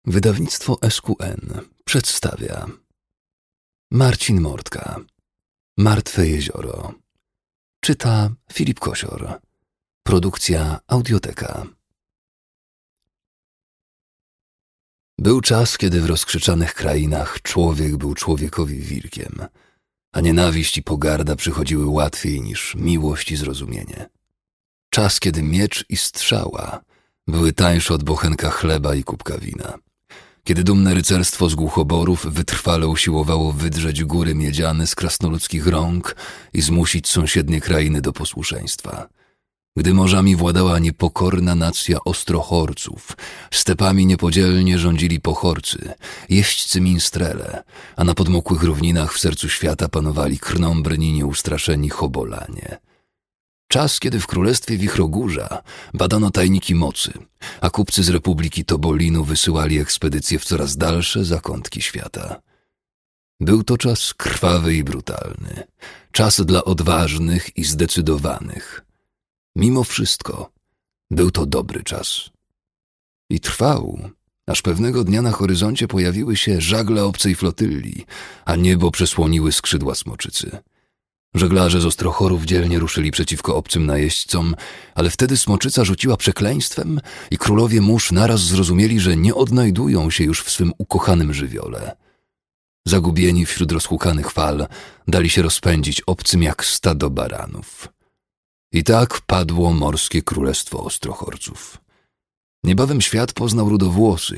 Wydawnictwo SQN przedstawia Marcin Mortka. Martwe jezioro. Czyta Filip Kosior. Produkcja Audioteka. Był czas, kiedy w rozkrzyczanych krainach człowiek był człowiekowi wilkiem, a nienawiść i pogarda przychodziły łatwiej niż miłość i zrozumienie. Czas, kiedy miecz i strzała były tańsze od bochenka chleba i kubka wina. Kiedy dumne rycerstwo z głuchoborów wytrwale usiłowało wydrzeć góry miedziane z krasnoludzkich rąk i zmusić sąsiednie krainy do posłuszeństwa. Gdy morzami władała niepokorna nacja ostrochorców, stepami niepodzielnie rządzili pochorcy, jeźdźcy minstrele, a na podmokłych równinach w sercu świata panowali krnąbrni nieustraszeni chobolanie. Czas, kiedy w królestwie Wichrogórza badano tajniki mocy, a kupcy z Republiki Tobolinu wysyłali ekspedycje w coraz dalsze zakątki świata. Był to czas krwawy i brutalny, czas dla odważnych i zdecydowanych. Mimo wszystko był to dobry czas. I trwał, aż pewnego dnia na horyzoncie pojawiły się żagle obcej flotyli, a niebo przesłoniły skrzydła smoczycy. Żeglarze z Ostrochorów dzielnie ruszyli przeciwko obcym najeźdźcom, ale wtedy smoczyca rzuciła przekleństwem i królowie mórz naraz zrozumieli, że nie odnajdują się już w swym ukochanym żywiole. Zagubieni wśród rozhukanych fal, dali się rozpędzić obcym jak stado baranów. I tak padło morskie królestwo Ostrochorców. Niebawem świat poznał rudowłosych,